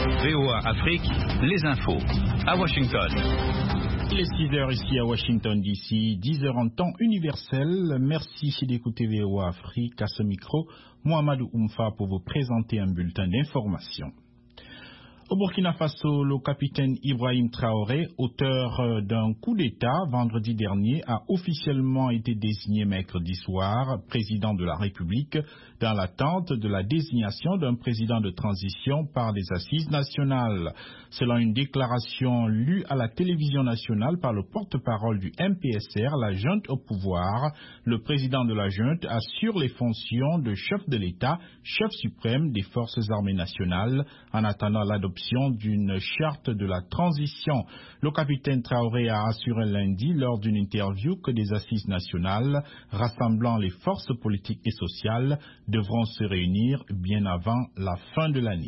VOA Afrique, les infos. À Washington. Il est 6h ici à Washington DC, 10h en temps universel. Merci d'écouter VOA Afrique. À ce micro, Mohamedou Oumfa pour vous présenter un bulletin d'information. Au Burkina Faso, le capitaine Ibrahim Traoré, auteur d'un coup d'État vendredi dernier, a officiellement été désigné mercredi soir président de la République dans l'attente de la désignation d'un président de transition par les assises nationales. Selon une déclaration lue à la télévision nationale par le porte-parole du MPSR, la junte au pouvoir, le président de la junte assure les fonctions de chef de l'État, chef suprême des forces armées nationales, en attendant l'adoption d'une charte de la transition. Le capitaine Traoré a assuré lundi lors d'une interview que des assises nationales rassemblant les forces politiques et sociales devront se réunir bien avant la fin de l'année.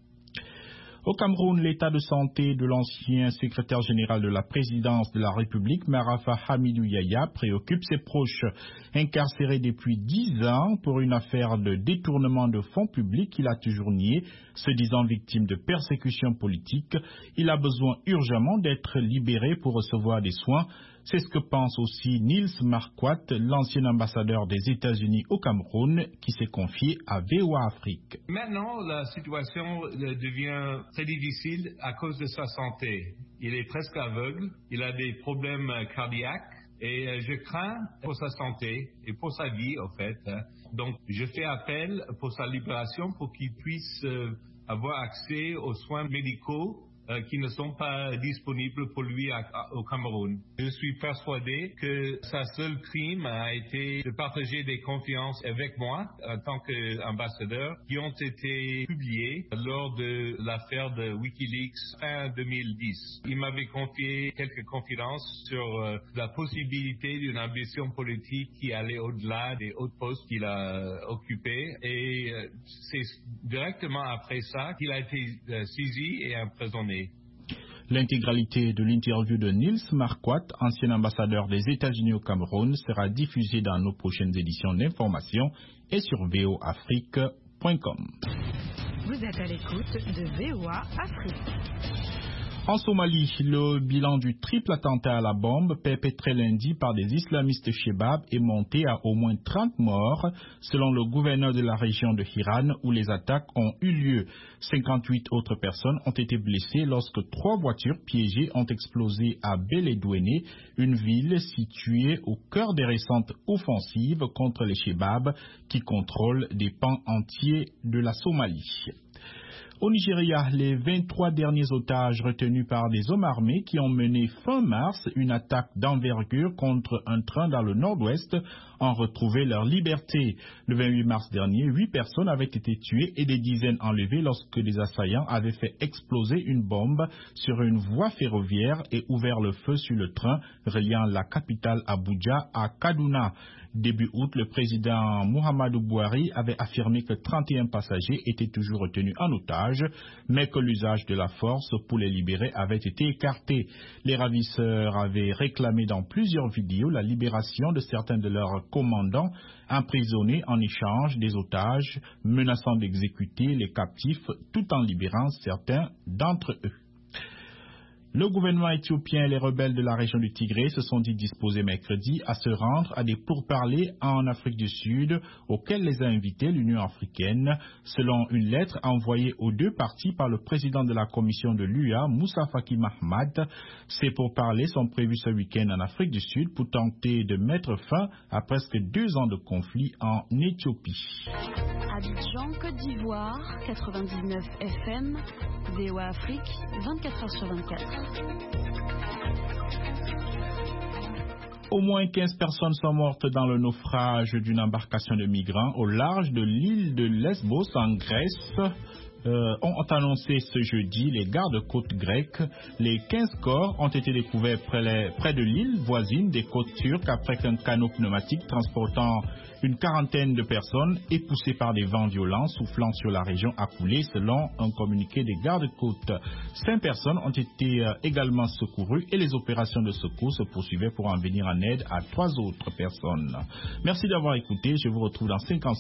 Au Cameroun, l'état de santé de l'ancien secrétaire général de la présidence de la République, Marafa Hamidou Yahya, préoccupe ses proches. Incarcéré depuis 10 ans pour une affaire de détournement de fonds publics, il a toujours nié, se disant victime de persécutions politiques. Il a besoin urgemment d'être libéré pour recevoir des soins. C'est ce que pense aussi Nils Marquardt, l'ancien ambassadeur des États-Unis au Cameroun, qui s'est confié à VOA Afrique. Maintenant, la situation devient très difficile à cause de sa santé. Il est presque aveugle, il a des problèmes cardiaques et je crains pour sa santé et pour sa vie, en fait. Donc, je fais appel pour sa libération pour qu'il puisse avoir accès aux soins médicaux qui ne sont pas disponibles pour lui au Cameroun. Je suis persuadé que sa seule crime a été de partager des confidences avec moi en tant qu'ambassadeur qui ont été publiées lors de l'affaire de Wikileaks fin 2010. Il m'avait confié quelques confidences sur la possibilité d'une ambition politique qui allait au-delà des hauts postes qu'il a occupés et c'est directement après ça qu'il a été saisi et emprisonné. L'intégralité de l'interview de Nils Marquardt, ancien ambassadeur des États-Unis au Cameroun, sera diffusée dans nos prochaines éditions d'information et sur voafrique.com. Vous êtes à l'écoute de VOA Afrique. En Somalie, le bilan du triple attentat à la bombe perpétré lundi par des islamistes Shebab est monté à au moins 30 morts, selon le gouverneur de la région de Hiran où les attaques ont eu lieu. 58 autres personnes ont été blessées lorsque 3 voitures piégées ont explosé à Beledweyne, une ville située au cœur des récentes offensives contre les Shebab qui contrôlent des pans entiers de la Somalie. Au Nigeria, les 23 derniers otages retenus par des hommes armés qui ont mené fin mars une attaque d'envergure contre un train dans le nord-ouest ont retrouvé leur liberté. Le 28 mars dernier, 8 personnes avaient été tuées et des dizaines enlevées lorsque des assaillants avaient fait exploser une bombe sur une voie ferroviaire et ouvert le feu sur le train reliant la capitale Abuja à Kaduna. Début août, le président Muhammadu Buhari avait affirmé que 31 passagers étaient toujours retenus en otage, mais que l'usage de la force pour les libérer avait été écarté. Les ravisseurs avaient réclamé dans plusieurs vidéos la libération de certains de leurs commandants emprisonnés en échange des otages, menaçant d'exécuter les captifs tout en libérant certains d'entre eux. Le gouvernement éthiopien et les rebelles de la région du Tigré se sont dit disposés mercredi à se rendre à des pourparlers en Afrique du Sud auxquels les a invités l'Union africaine. Selon une lettre envoyée aux deux parties par le président de la commission de l'UA, Moussa Faki Mahamat, ces pourparlers sont prévus ce week-end en Afrique du Sud pour tenter de mettre fin à presque 2 ans de conflit en Éthiopie. Abidjan, Côte d'Ivoire, 99 FM, VOA Afrique, 24h/24. Au moins 15 personnes sont mortes dans le naufrage d'une embarcation de migrants au large de l'île de Lesbos en Grèce. Ont annoncé ce jeudi les gardes-côtes grecs. Les 15 corps ont été découverts près de l'île voisine des côtes turques après qu'un canot pneumatique transportant une quarantaine de personnes et poussé par des vents violents soufflant sur la région a coulé selon un communiqué des gardes-côtes. 5 personnes ont été également secourues et les opérations de secours se poursuivaient pour en venir en aide à 3 autres personnes. Merci d'avoir écouté. Je vous retrouve dans 50